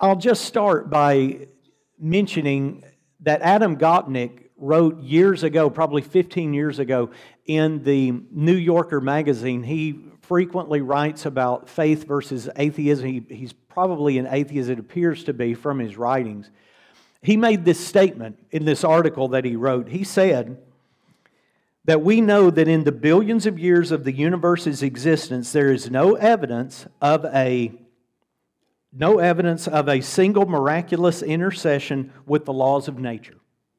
I'll just start by mentioning that Adam Gopnik wrote years ago, probably 15 years ago, in the New Yorker magazine. He frequently writes about faith versus atheism. He's probably an atheist, it appears to be, from his writings. He made this statement in this article that he wrote. He said that we know that in the billions of years of the universe's existence, there is no evidence of a single miraculous intercession with the laws of nature.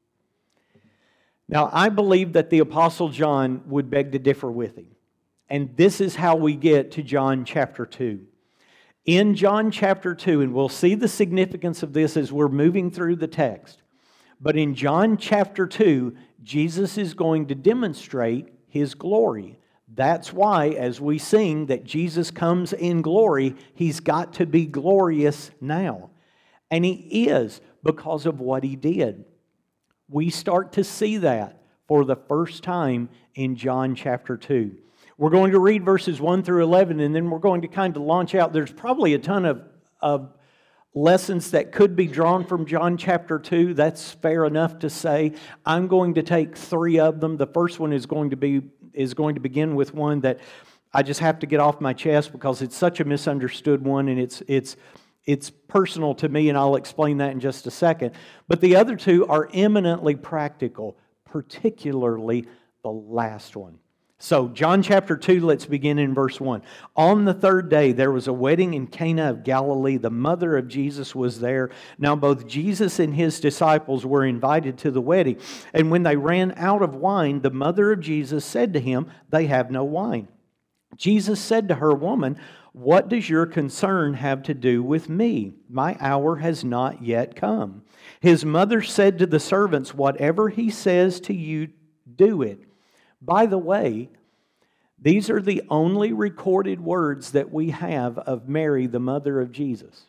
Now, I believe that the Apostle John would beg to differ with him. And this is how we get to John chapter 2. In John chapter 2, and we'll see the significance of this as we're moving through the text, but in John chapter 2, Jesus is going to demonstrate His glory. That's why, as we sing that Jesus comes in glory, He's got to be glorious now. And He is, because of what He did. We start to see that for the first time in John chapter 2. We're going to read verses 1 through 11, and then we're going to kind of launch out. There's probably a ton of lessons that could be drawn from John chapter 2. That's fair enough to say. I'm going to take 3 of them. The first one is going to begin with one that I just have to get off my chest because it's such a misunderstood one, and it's personal to me, and I'll explain that in just a second. But the other 2 are eminently practical, particularly the last one. So, John chapter 2, let's begin in verse 1. On the 3rd day, there was a wedding in Cana of Galilee. The mother of Jesus was there. Now, both Jesus and His disciples were invited to the wedding. And when they ran out of wine, the mother of Jesus said to Him, "They have no wine." Jesus said to her, "Woman, what does your concern have to do with me? My hour has not yet come." His mother said to the servants, "Whatever He says to you, do it." By the way, these are the only recorded words that we have of Mary, the mother of Jesus.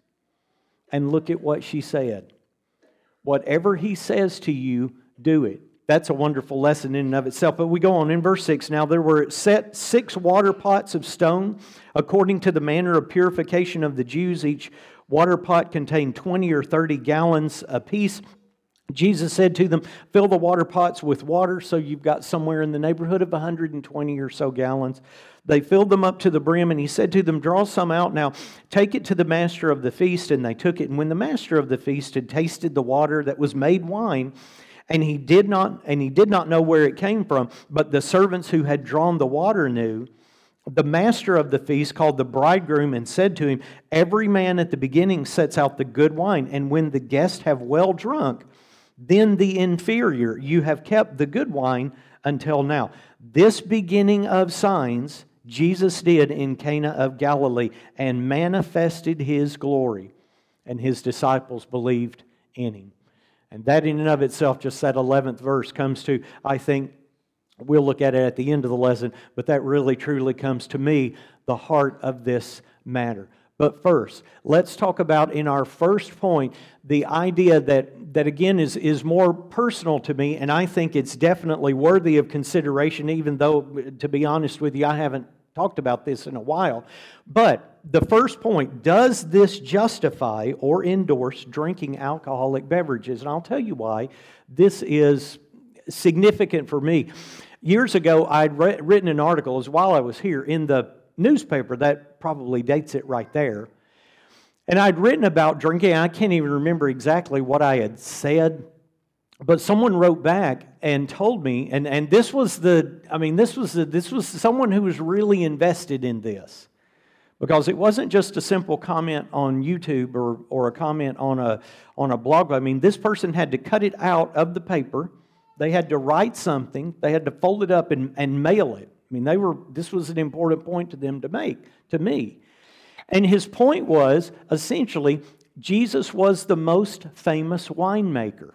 And look at what she said. Whatever He says to you, do it. That's a wonderful lesson in and of itself. But we go on in verse 6. Now there were set 6 water pots of stone, according to the manner of purification of the Jews. Each water pot contained 20 or 30 gallons apiece. Jesus said to them, "Fill the water pots with water," so you've got somewhere in the neighborhood of 120 or so gallons. They filled them up to the brim, and He said to them, "Draw some out now, take it to the master of the feast." And they took it. And when the master of the feast had tasted the water that was made wine, and he did not know where it came from, but the servants who had drawn the water knew, the master of the feast called the bridegroom and said to him, "Every man at the beginning sets out the good wine, and when the guests have well drunk, then the inferior. You have kept the good wine until now." This beginning of signs Jesus did in Cana of Galilee and manifested His glory, and His disciples believed in Him. And that in and of itself, just that 11th verse comes to, I think, we'll look at it at the end of the lesson, but that really truly comes to me, the heart of this matter. But first, let's talk about in our first point the idea that again is more personal to me, and I think it's definitely worthy of consideration, even though, to be honest with you, I haven't talked about this in a while. But the first point, does this justify or endorse drinking alcoholic beverages? And I'll tell you why this is significant for me. Years ago, I'd written an article, as while I was here, in the newspaper. That probably dates it right there. And I'd written about drinking. I can't even remember exactly what I had said, but someone wrote back and told me, and this was someone who was really invested in this, because it wasn't just a simple comment on YouTube or a comment on a blog. I mean, this person had to cut it out of the paper. They had to write something. They had to fold it up and mail it. I mean, this was an important point to them to make, to me. And his point was, essentially, Jesus was the most famous winemaker.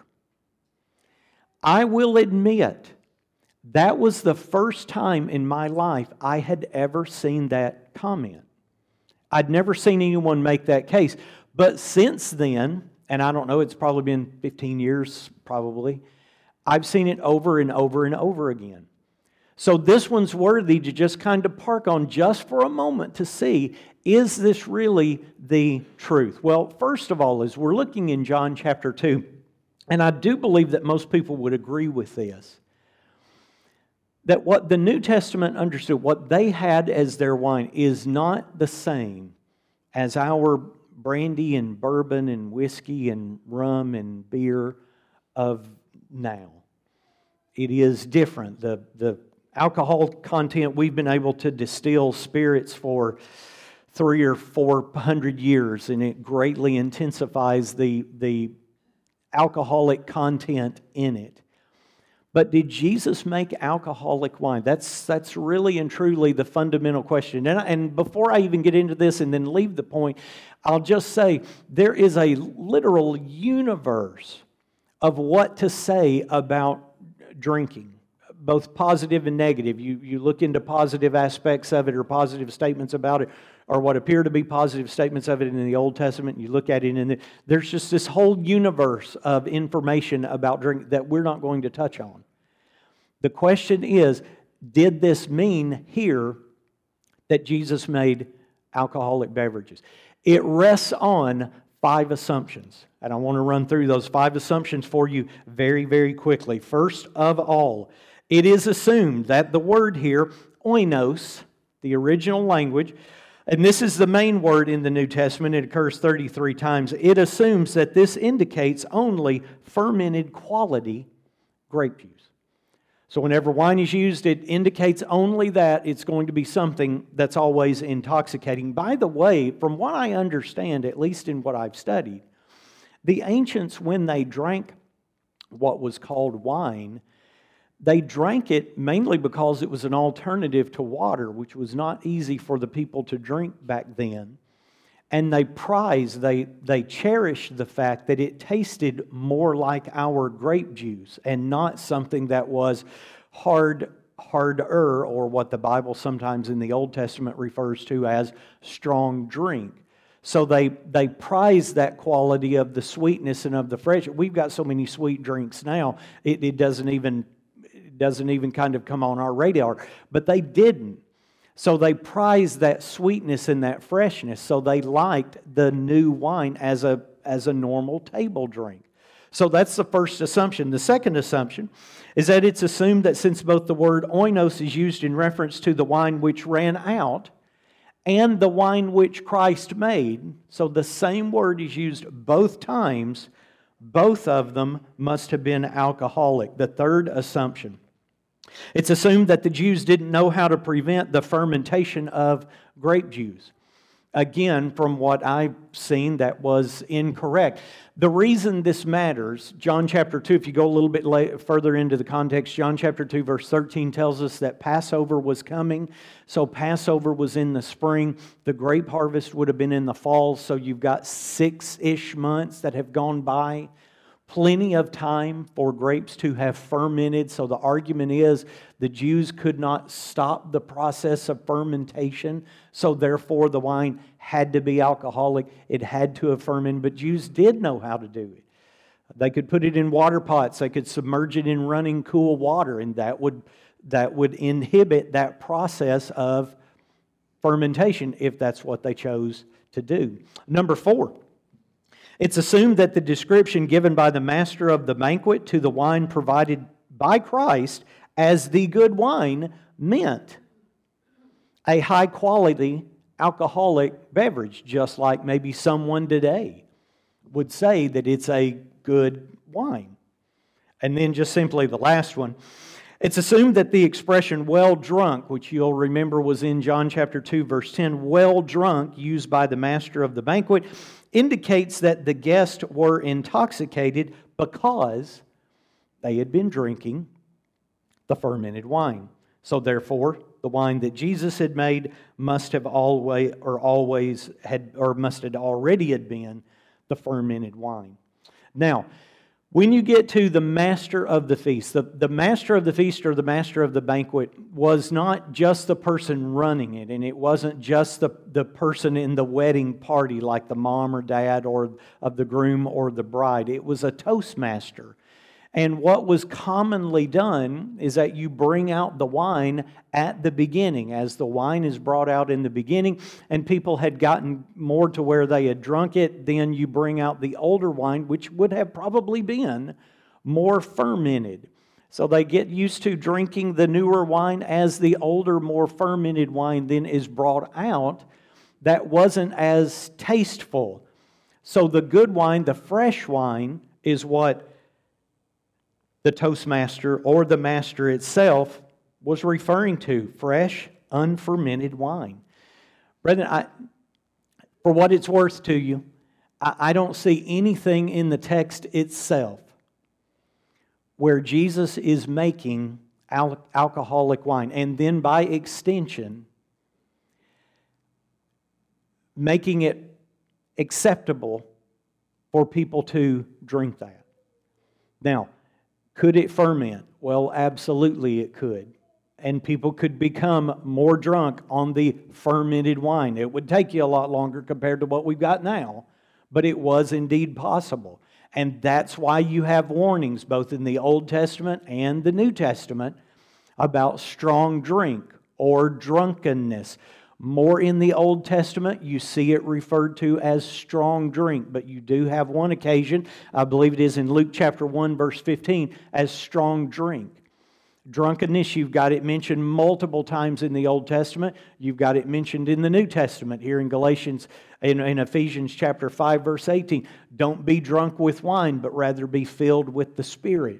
I will admit, that was the first time in my life I had ever seen that comment. I'd never seen anyone make that case. But since then, and I don't know, it's probably been 15 years, probably, I've seen it over and over and over again. So this one's worthy to just kind of park on just for a moment to see, is this really the truth? Well, first of all, as we're looking in John chapter 2, and I do believe that most people would agree with this, that what the New Testament understood, what they had as their wine, is not the same as our brandy and bourbon and whiskey and rum and beer of now. It is different. The alcohol content, we've been able to distill spirits for 300 or 400 years, and it greatly intensifies the alcoholic content in it. But did Jesus make alcoholic wine? That's really and truly the fundamental question. And before I even get into this and then leave the point, I'll just say there is a literal universe of what to say about drinking, both positive and negative. You look into positive aspects of it or positive statements about it, or what appear to be positive statements of it in the Old Testament. You look at it, and there's just this whole universe of information about drink that we're not going to touch on. The question is, did this mean here that Jesus made alcoholic beverages? It rests on 5 assumptions, and I want to run through those 5 assumptions for you very, very quickly. First of all, it is assumed that the word here, oinos, the original language, and this is the main word in the New Testament, it occurs 33 times. It assumes that this indicates only fermented quality grape juice. So whenever wine is used, it indicates only that it's going to be something that's always intoxicating. By the way, from what I understand, at least in what I've studied, the ancients, when they drank what was called wine, they drank it mainly because it was an alternative to water, which was not easy for the people to drink back then. And they they cherished the fact that it tasted more like our grape juice and not something that was harder, or what the Bible sometimes in the Old Testament refers to as strong drink. So they prize that quality of the sweetness and of the fresh. We've got so many sweet drinks now, it doesn't even kind of come on our radar. But they didn't. So they prized that sweetness and that freshness. So they liked the new wine as a normal table drink. So that's the first assumption. The second assumption is that it's assumed that since both the word oinos is used in reference to the wine which ran out and the wine which Christ made, so the same word is used both times, both of them must have been alcoholic. The third assumption, it's assumed that the Jews didn't know how to prevent the fermentation of grape juice. Again, from what I've seen, that was incorrect. The reason this matters, John chapter 2, if you go a little bit further into the context, John chapter 2 verse 13 tells us that Passover was coming. So Passover was in the spring. The grape harvest would have been in the fall. So you've got 6-ish months that have gone by. Plenty of time for grapes to have fermented. So the argument is the Jews could not stop the process of fermentation. So therefore the wine had to be alcoholic. It had to have fermented. But Jews did know how to do it. They could put it in water pots. They could submerge it in running cool water. And that would inhibit that process of fermentation if that's what they chose to do. Number 4. It's assumed that the description given by the master of the banquet to the wine provided by Christ as the good wine meant a high-quality alcoholic beverage, just like maybe someone today would say that it's a good wine. And then just simply the last one. It's assumed that the expression well drunk, which you'll remember was in John chapter 2, verse 10, well drunk, used by the master of the banquet, indicates that the guests were intoxicated because they had been drinking the fermented wine. So therefore, the wine that Jesus had made must have already had been the fermented wine. Now, when you get to the master of the feast, the master of the feast or the master of the banquet was not just the person running it, and it wasn't just the person in the wedding party like the mom or dad or of the groom or the bride. It was a toastmaster. And what was commonly done is that you bring out the wine at the beginning. As the wine is brought out in the beginning and people had gotten more to where they had drunk it, then you bring out the older wine, which would have probably been more fermented. So they get used to drinking the newer wine as the older, more fermented wine then is brought out that wasn't as tasteful. So the good wine, the fresh wine, is what the Toastmaster or the Master itself was referring to. Fresh, unfermented wine. Brethren, for what it's worth to you, I don't see anything in the text itself where Jesus is making alcoholic wine, and then by extension, making it acceptable for people to drink that. Now, could it ferment? Well, absolutely it could. And people could become more drunk on the fermented wine. It would take you a lot longer compared to what we've got now, but it was indeed possible. And that's why you have warnings both in the Old Testament and the New Testament about strong drink or drunkenness. More in the Old Testament, you see it referred to as strong drink, but you do have one occasion, I believe it is in Luke chapter 1, verse 15, as strong drink. Drunkenness, you've got it mentioned multiple times in the Old Testament. You've got it mentioned in the New Testament, here in Galatians, in Ephesians chapter 5, verse 18. Don't be drunk with wine, but rather be filled with the Spirit.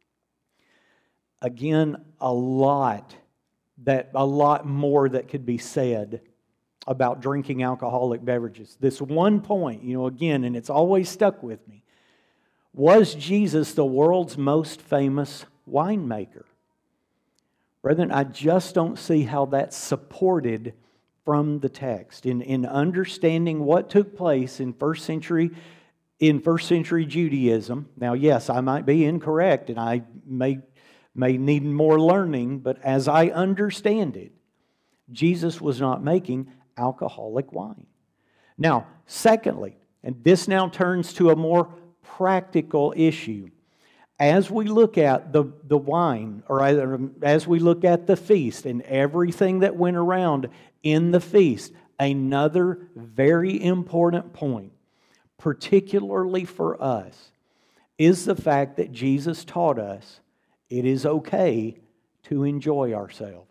Again, a lot more that could be said about drinking alcoholic beverages. This one point, again, and it's always stuck with me. Was Jesus the world's most famous winemaker? Brethren, I just don't see how that's supported from the text. In understanding what took place in first century Judaism, now yes, I might be incorrect and I may need more learning, but as I understand it, Jesus was not making alcoholic wine. Now, secondly, and this now turns to a more practical issue. As we look at the wine, or as we look at the feast and everything that went around in the feast, another very important point, particularly for us, is the fact that Jesus taught us it is okay to enjoy ourselves.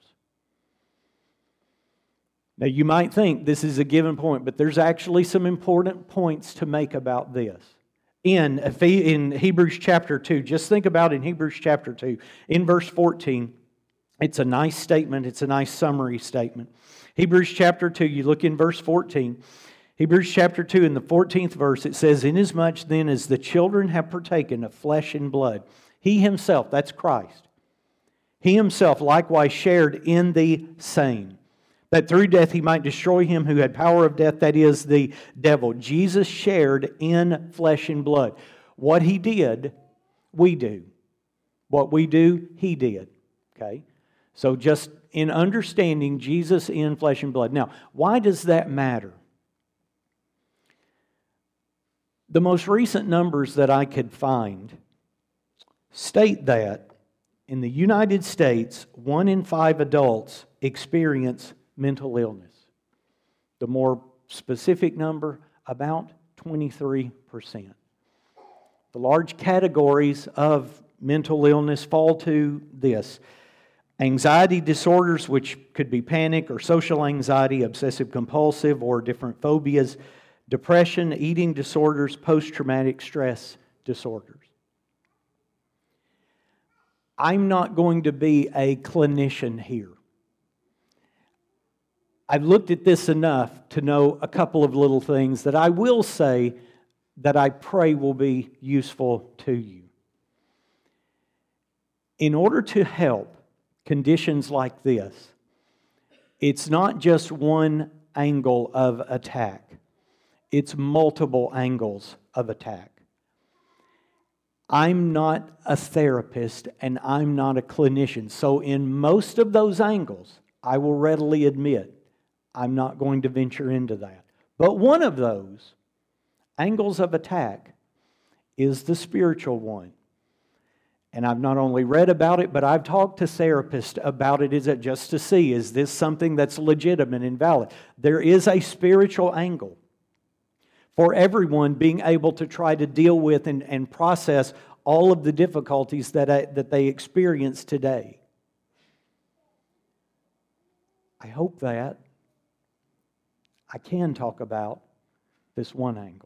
Now, you might think this is a given point, but there's actually some important points to make about this. In Hebrews chapter 2, just think about in Hebrews chapter 2, in verse 14, it's a nice statement, it's a nice summary statement. Hebrews chapter 2, you look in verse 14, Hebrews chapter 2, in the 14th verse, it says, "Inasmuch then as the children have partaken of flesh and blood, He Himself," that's Christ, "He Himself likewise shared in the same, that through death He might destroy him who had power of death, that is, the devil." Jesus shared in flesh and blood. What He did, we do. What we do, He did. Okay? So just in understanding Jesus in flesh and blood. Now, why does that matter? The most recent numbers that I could find state that in the United States, 1 in 5 adults experience mental illness. The more specific number, about 23%. The large categories of mental illness fall to this: anxiety disorders, which could be panic or social anxiety, obsessive compulsive, or different phobias; depression, eating disorders, post-traumatic stress disorders. I'm not going to be a clinician here. I've looked at this enough to know a couple of little things that I will say that I pray will be useful to you. In order to help conditions like this, it's not just one angle of attack. It's multiple angles of attack. I'm not a therapist and I'm not a clinician. So in most of those angles, I will readily admit I'm not going to venture into that. But one of those angles of attack is the spiritual one. And I've not only read about it, but I've talked to therapists about it, is it just to see, is this something that's legitimate and valid? There is a spiritual angle for everyone being able to try to deal with and process all of the difficulties that they experience today. I hope that I can talk about this one angle.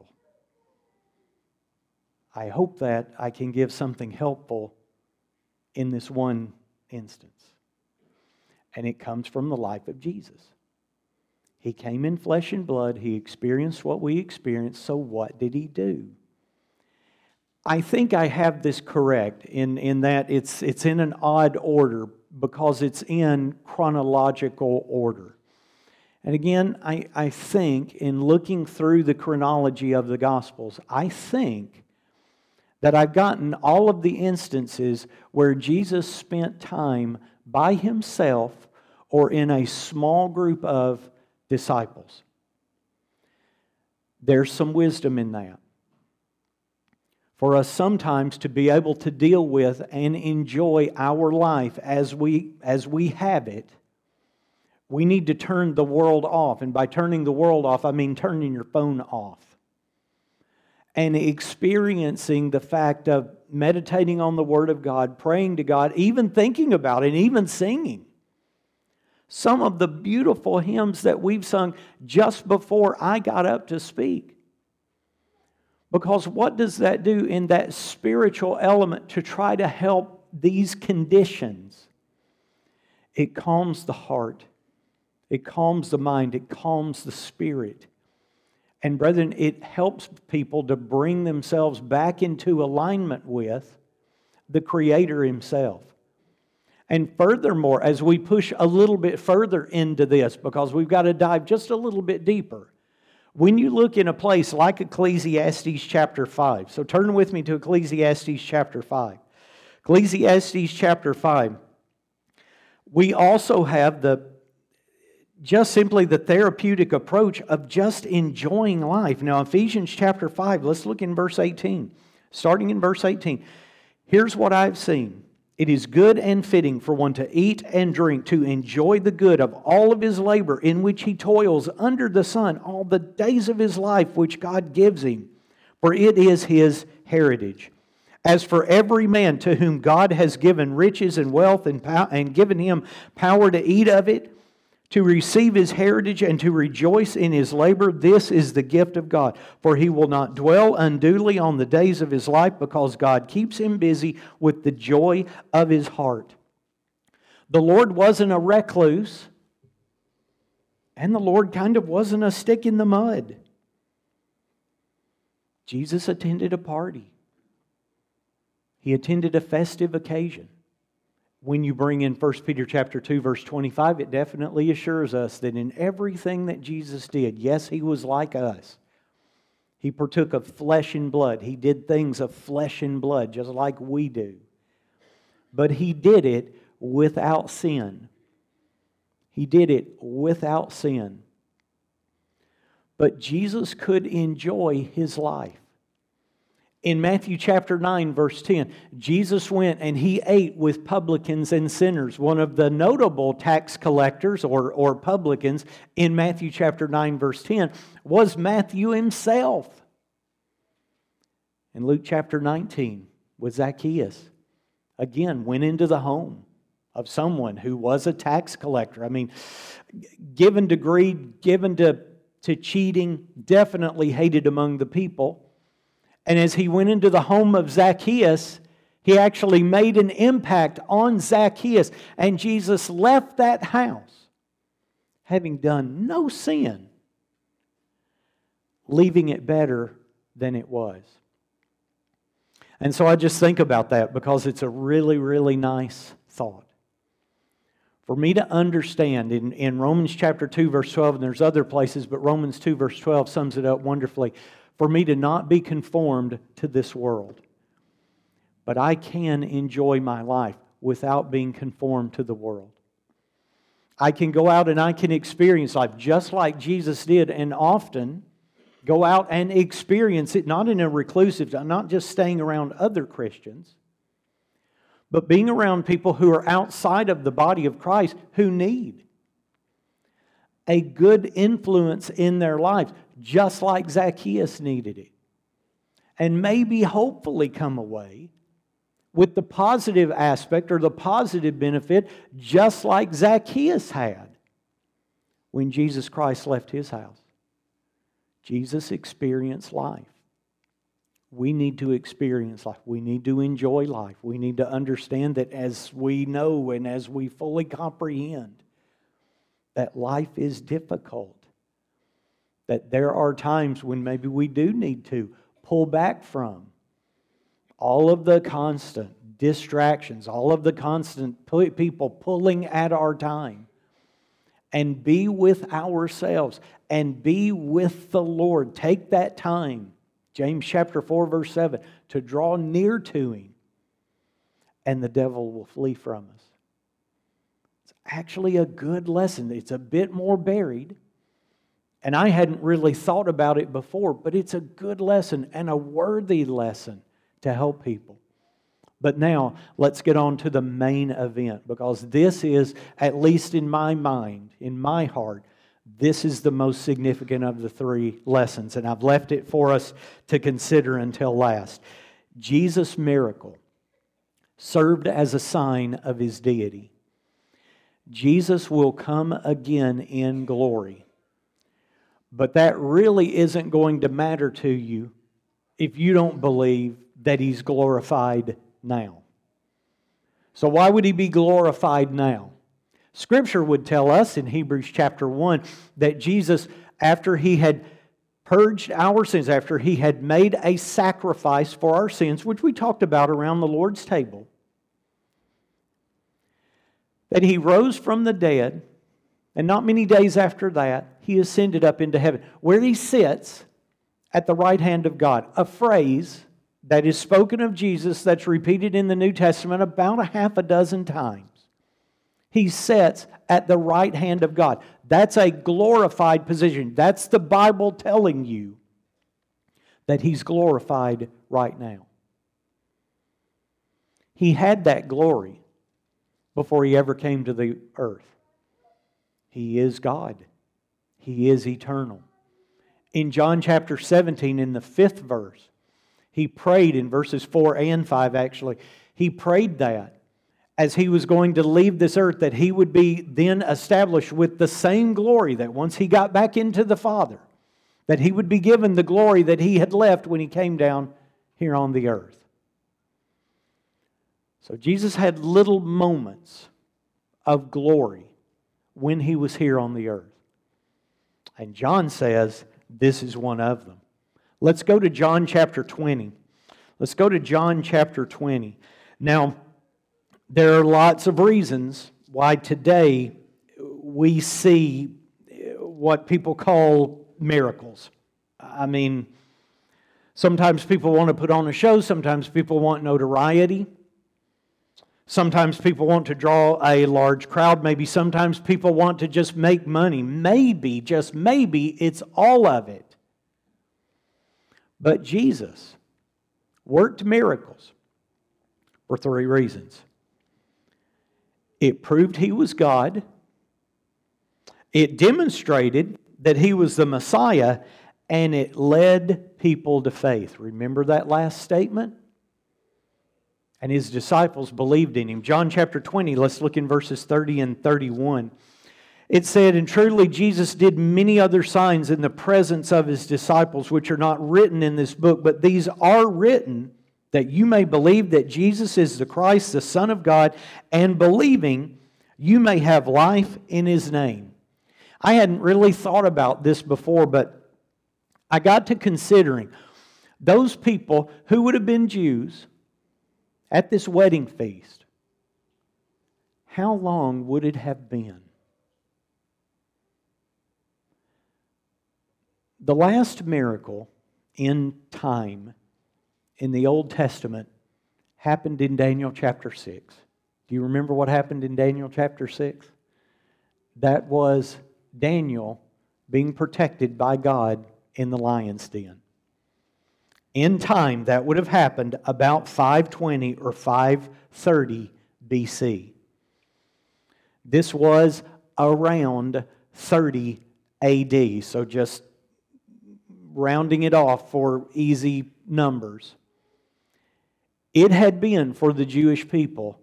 I hope that I can give something helpful in this one instance. And it comes from the life of Jesus. He came in flesh and blood. He experienced what we experienced. So what did He do? I think I have this correct in that it's in an odd order because it's in chronological order. And again, I think in looking through the chronology of the Gospels, I think that I've gotten all of the instances where Jesus spent time by Himself or in a small group of disciples. There's some wisdom in that. For us sometimes to be able to deal with and enjoy our life as we have it, we need to turn the world off. And by turning the world off, I mean turning your phone off. And experiencing the fact of meditating on the Word of God, praying to God, even thinking about it, and even singing. Some of the beautiful hymns that we've sung just before I got up to speak. Because what does that do in that spiritual element to try to help these conditions? It calms the heart. It calms the mind. It calms the spirit. And brethren, it helps people to bring themselves back into alignment with the Creator Himself. And furthermore, as we push a little bit further into this, because we've got to dive just a little bit deeper, when you look in a place like Ecclesiastes chapter 5, so turn with me to Ecclesiastes chapter 5. Ecclesiastes chapter 5, we also have just simply the therapeutic approach of just enjoying life. Now, Ephesians chapter 5, let's look in verse 18. Starting in verse 18. Here's what I've seen. It is good and fitting for one to eat and drink, to enjoy the good of all of his labor in which he toils under the sun all the days of his life which God gives him, for it is his heritage. As for every man to whom God has given riches and wealth and given him power to eat of it, to receive his heritage and to rejoice in his labor, this is the gift of God. For he will not dwell unduly on the days of his life, because God keeps him busy with the joy of his heart. The Lord wasn't a recluse, and the Lord kind of wasn't a stick in the mud. Jesus attended a party. He attended a festive occasion. When you bring in 1 Peter chapter 2, verse 25, it definitely assures us that in everything that Jesus did, yes, He was like us. He partook of flesh and blood. He did things of flesh and blood, just like we do. But He did it without sin. He did it without sin. But Jesus could enjoy His life. In Matthew chapter 9, verse 10, Jesus went and He ate with publicans and sinners. One of the notable tax collectors or publicans in Matthew chapter 9, verse 10 was Matthew himself. In Luke chapter 19, with Zacchaeus, again, went into the home of someone who was a tax collector. I mean, given to greed, given to cheating, definitely hated among the people. And as he went into the home of Zacchaeus, he actually made an impact on Zacchaeus. And Jesus left that house, having done no sin, leaving it better than it was. And so I just think about that because it's a really, really nice thought. For me to understand in Romans chapter 2, verse 12, and there's other places, but Romans 2, verse 12 sums it up wonderfully. For me to not be conformed to this world. But I can enjoy my life without being conformed to the world. I can go out and I can experience life just like Jesus did, and often go out and experience it, not in a reclusive, not just staying around other Christians, but being around people who are outside of the body of Christ who need a good influence in their lives, just like Zacchaeus needed it. And maybe hopefully come away with the positive aspect or the positive benefit, just like Zacchaeus had when Jesus Christ left his house. Jesus experienced life. We need to experience life. We need to enjoy life. We need to understand that as we know and as we fully comprehend that life is difficult, that there are times when maybe we do need to pull back from all of the constant distractions, all of the constant people pulling at our time, and be with ourselves and be with the Lord. Take that time, James chapter 4, verse 7, to draw near to Him, and the devil will flee from us. It's actually a good lesson. It's a bit more buried, and I hadn't really thought about it before, but it's a good lesson and a worthy lesson to help people. But now, let's get on to the main event, because this is, at least in my mind, in my heart, this is the most significant of the three lessons, and I've left it for us to consider until last. Jesus' miracle served as a sign of His deity. Jesus will come again in glory. But that really isn't going to matter to you if you don't believe that He's glorified now. So why would He be glorified now? Scripture would tell us in Hebrews chapter 1 that Jesus, after He had purged our sins, after He had made a sacrifice for our sins, which we talked about around the Lord's table, that He rose from the dead, and not many days after that, He ascended up into heaven, where He sits at the right hand of God. A phrase that is spoken of Jesus that's repeated in the New Testament about a half a dozen times. He sits at the right hand of God. That's a glorified position. That's the Bible telling you that He's glorified right now. He had that glory before He ever came to the earth. He is God. He is eternal. In John chapter 17, in the 5th verse, He prayed in verses 4 and 5 actually. He prayed that as He was going to leave this earth, that He would be then established with the same glory that once He got back into the Father, that He would be given the glory that He had left when He came down here on the earth. So Jesus had little moments of glory when He was here on the earth. And John says this is one of them. Let's go to John chapter 20. Let's go to John chapter 20. Now, there are lots of reasons why today we see what people call miracles. I mean, sometimes people want to put on a show, sometimes people want notoriety. Sometimes people want to draw a large crowd. Maybe sometimes people want to just make money. Maybe, just maybe, it's all of it. But Jesus worked miracles for three reasons. It proved He was God. It demonstrated that He was the Messiah. And it led people to faith. Remember that last statement? And His disciples believed in Him. John chapter 20, let's look in verses 30 and 31. It said, "And truly Jesus did many other signs in the presence of His disciples, which are not written in this book, but these are written that you may believe that Jesus is the Christ, the Son of God, and believing you may have life in His name." I hadn't really thought about this before, but I got to considering those people who would have been Jews at this wedding feast. How long would it have been? The last miracle in time in the Old Testament happened in Daniel chapter 6. Do you remember what happened in Daniel chapter 6? That was Daniel being protected by God in the lion's den. In time, that would have happened about 520 or 530 BC. This was around 30 AD, so just rounding it off for easy numbers. It had been for the Jewish people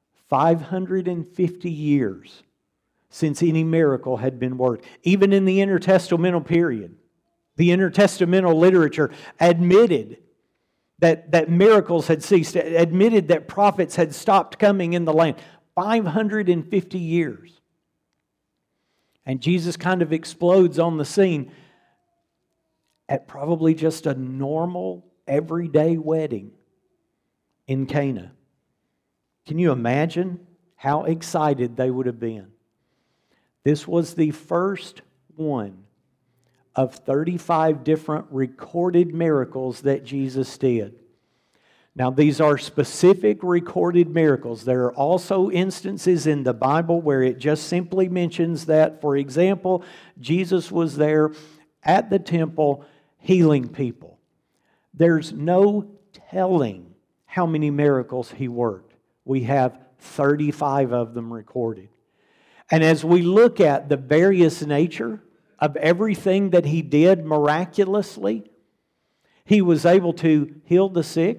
550 years since any miracle had been worked. Even in the intertestamental period, the intertestamental literature admitted that miracles had ceased, admitted that prophets had stopped coming in the land. 550 years. And Jesus kind of explodes on the scene at probably just a normal, everyday wedding in Cana. Can you imagine how excited they would have been? This was the first one of 35 different recorded miracles that Jesus did. Now, these are specific recorded miracles. There are also instances in the Bible where it just simply mentions that, for example, Jesus was there at the temple healing people. There's no telling how many miracles he worked. We have 35 of them recorded. And as we look at the various nature of everything that he did miraculously, he was able to heal the sick.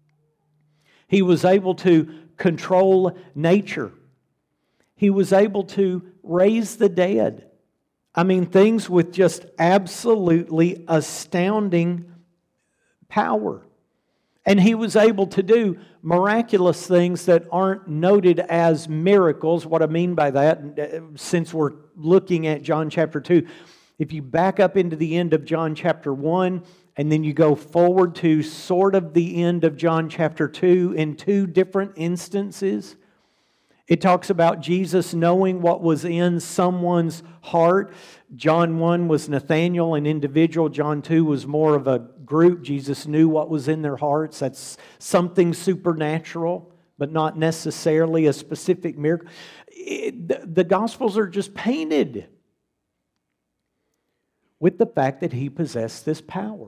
He was able to control nature. He was able to raise the dead. I mean, things with just absolutely astounding power. And he was able to do miraculous things that aren't noted as miracles. What I mean by that, since we're looking at John chapter 2, if you back up into the end of John chapter 1, and then you go forward to sort of the end of John chapter 2 in two different instances, it talks about Jesus knowing what was in someone's heart. John 1 was Nathanael, an individual. John 2 was more of a group. Jesus knew what was in their hearts. That's something supernatural, but not necessarily a specific miracle. The Gospels are just painted with the fact that he possessed this power.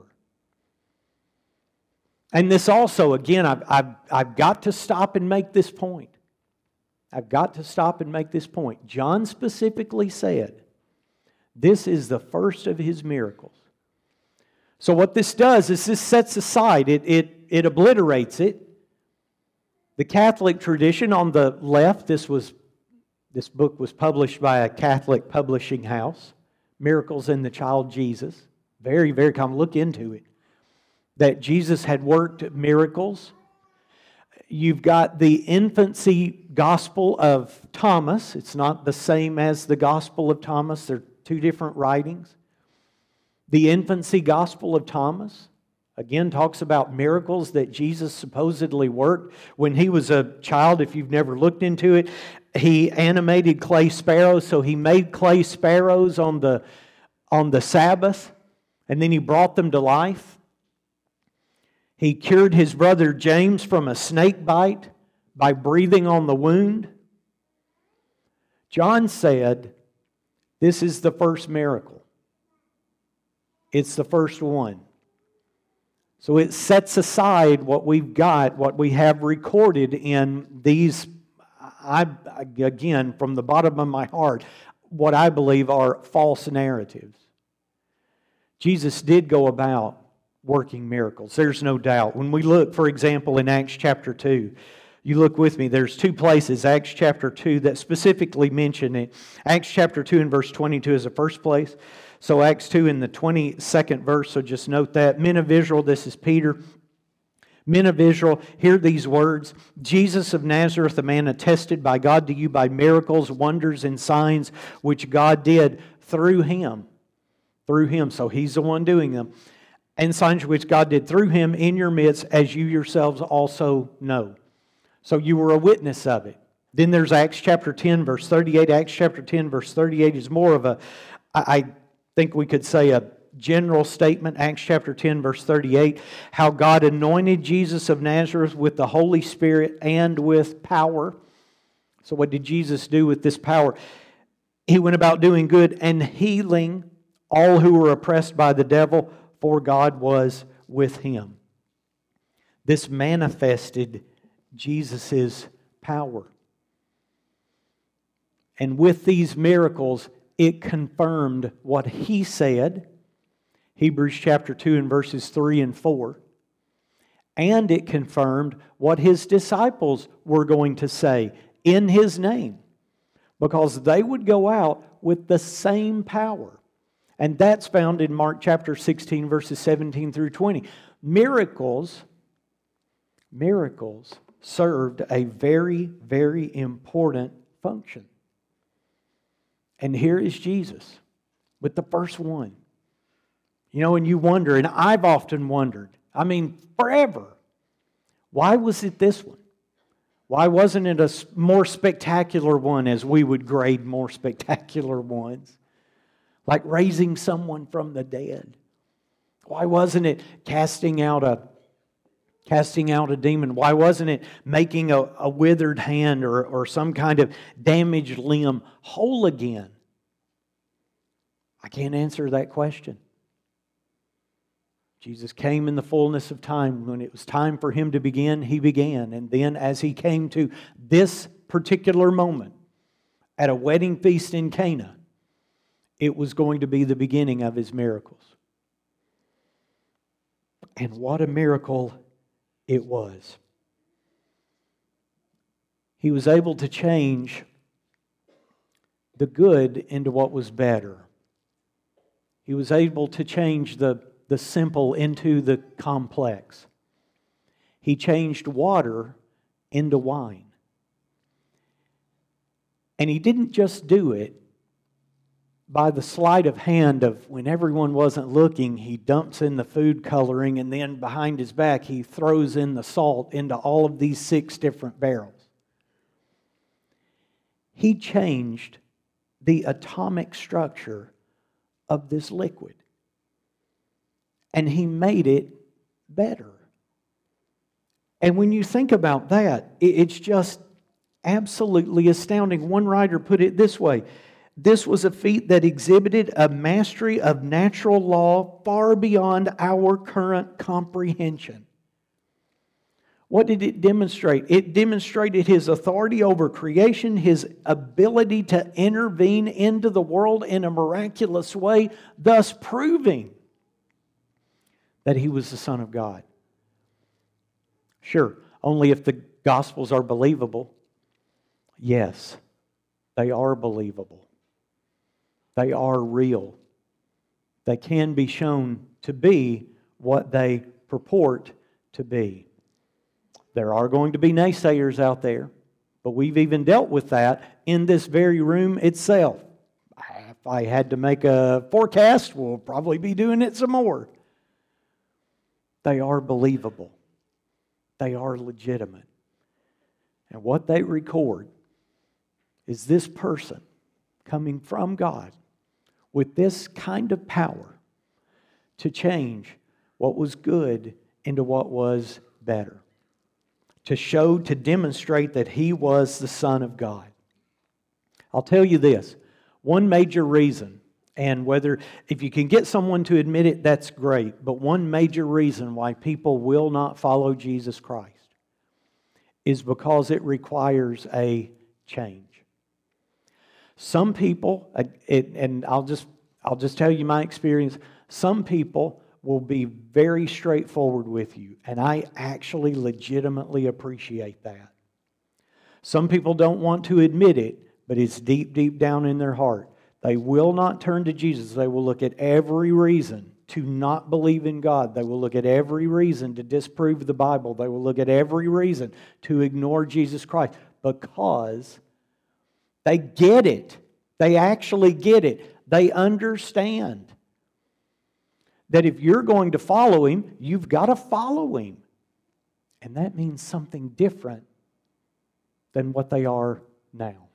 And this also, again, I've got to stop and make this point. I've got to stop and make this point. John specifically said, this is the first of his miracles. So what this does is this sets aside, it obliterates it. The Catholic tradition on the left, this book was published by a Catholic publishing house, Miracles in the Child Jesus. Very, very common. Look into it. That Jesus had worked miracles. You've got the infancy gospel of Thomas. It's not the same as the gospel of Thomas. They're two different writings. The infancy gospel of Thomas, again, talks about miracles that Jesus supposedly worked when he was a child. If you've never looked into it, he animated clay sparrows. So he made clay sparrows on the Sabbath, and then he brought them to life. He cured his brother James from a snake bite by breathing on the wound. John said, this is the first miracle. It's the first one. So it sets aside what we've got, what we have recorded in these, again, from the bottom of my heart, what I believe are false narratives. Jesus did go about working miracles. There's no doubt. When we look, for example, in Acts chapter 2, you look with me, there's two places, Acts chapter 2, that specifically mention it. Acts chapter 2 and verse 22 is the first place. So Acts 2 in the 22nd verse, so just note that. Men of Israel, this is Peter. Men of Israel, hear these words. Jesus of Nazareth, a man attested by God to you by miracles, wonders, and signs, which God did through him. Through him. So he's the one doing them. And signs which God did through him in your midst, as you yourselves also know. So you were a witness of it. Then there's Acts chapter 10, verse 38. Acts chapter 10, verse 38 is more of a, I think we could say, a general statement. Acts chapter 10, verse 38. How God anointed Jesus of Nazareth with the Holy Spirit and with power. So what did Jesus do with this power? He went about doing good and healing all who were oppressed by the devil, for God was with him. This manifested Jesus' power. And with these miracles, it confirmed what He said, Hebrews chapter 2 and verses 3 and 4. And it confirmed what His disciples were going to say in His name, because they would go out with the same power. And that's found in Mark chapter 16, verses 17 through 20. Miracles served a very, very important function. And here is Jesus with the first one. You know, and you wonder, and I've often wondered, forever, why was it this one? Why wasn't it a more spectacular one, as we would grade more spectacular ones? Like raising someone from the dead. Why wasn't it casting out a demon? Why wasn't it making a withered hand or some kind of damaged limb whole again? I can't answer that question. Jesus came in the fullness of time. When it was time for Him to begin, He began. And then as He came to this particular moment at a wedding feast in Cana, it was going to be the beginning of His miracles. And what a miracle it was. He was able to change the good into what was better. He was able to change the simple into the complex. He changed water into wine. And He didn't just do it by the sleight of hand of when everyone wasn't looking, He dumps in the food coloring, and then behind His back He throws in the salt into all of these 6 different barrels. He changed the atomic structure of this liquid. And He made it better. And when you think about that, it's just absolutely astounding. One writer put it this way: this was a feat that exhibited a mastery of natural law far beyond our current comprehension. What did it demonstrate? It demonstrated His authority over creation, His ability to intervene into the world in a miraculous way, thus proving that He was the Son of God. Sure, only if the Gospels are believable. Yes, they are believable. They are real. They can be shown to be what they purport to be. There are going to be naysayers out there, but we've even dealt with that in this very room itself. If I had to make a forecast, we'll probably be doing it some more. They are believable. They are legitimate. And what they record is this person coming from God with this kind of power to change what was good into what was better. To demonstrate that He was the Son of God. I'll tell you this, one major reason, and if you can get someone to admit it, that's great, but one major reason why people will not follow Jesus Christ is because it requires a change. Some people, and I'll just tell you my experience, some people will be very straightforward with you, and I actually legitimately appreciate that. Some people don't want to admit it, but it's deep, deep down in their heart. They will not turn to Jesus. They will look at every reason to not believe in God. They will look at every reason to disprove the Bible. They will look at every reason to ignore Jesus Christ because they get it. They actually get it. They understand that if you're going to follow Him, you've got to follow Him. And that means something different than what they are now.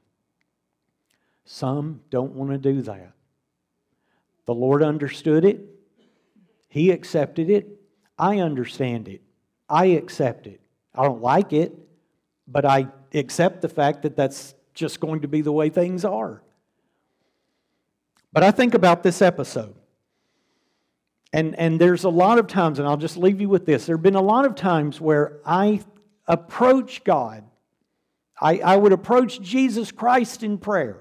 Some don't want to do that. The Lord understood it. He accepted it. I understand it. I accept it. I don't like it, but I accept the fact that that's just going to be the way things are. But I think about this episode. And there's a lot of times, and I'll just leave you with this, there have been a lot of times where I approach God. I would approach Jesus Christ in prayer.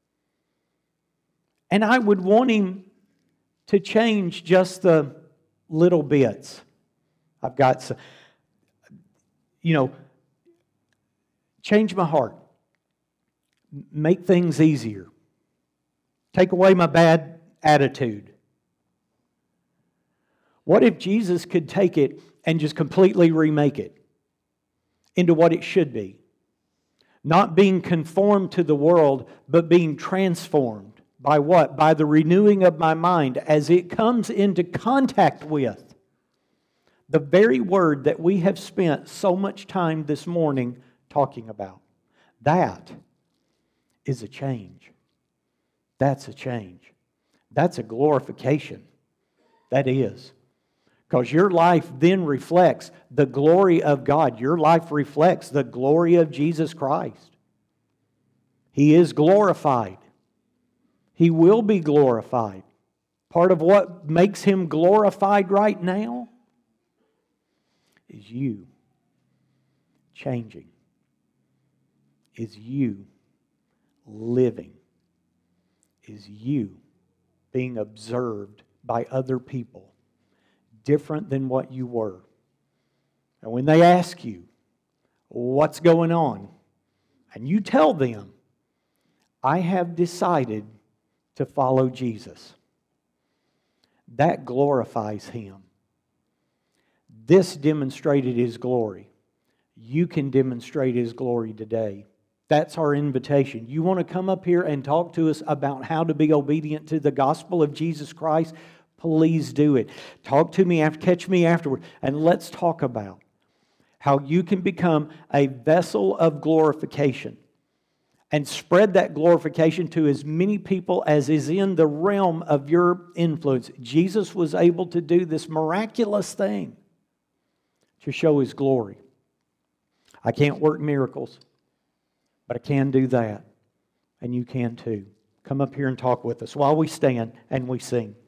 And I would want Him to change just the little bits. I've got some, change my heart. Make things easier. Take away my bad attitude. What if Jesus could take it and just completely remake it into what it should be? Not being conformed to the world, but being transformed. By what? By the renewing of my mind as it comes into contact with the very word that we have spent so much time this morning talking about. That is a change. That's a change. That's a glorification. That is. Because your life then reflects the glory of God. Your life reflects the glory of Jesus Christ. He is glorified. He will be glorified. Part of what makes Him glorified right now is you changing. Is you living. Is you being observed by other people different than what you were. And when they ask you, what's going on? And you tell them, I have decided to follow Jesus. That glorifies Him. This demonstrated His glory. You can demonstrate His glory today. That's our invitation. You want to come up here and talk to us about how to be obedient to the gospel of Jesus Christ? Please do it. Talk to me, catch me afterward, and let's talk about how you can become a vessel of glorification and spread that glorification to as many people as is in the realm of your influence. Jesus was able to do this miraculous thing to show His glory. I can't work miracles, but I can do that, and you can too. Come up here and talk with us while we stand and we sing.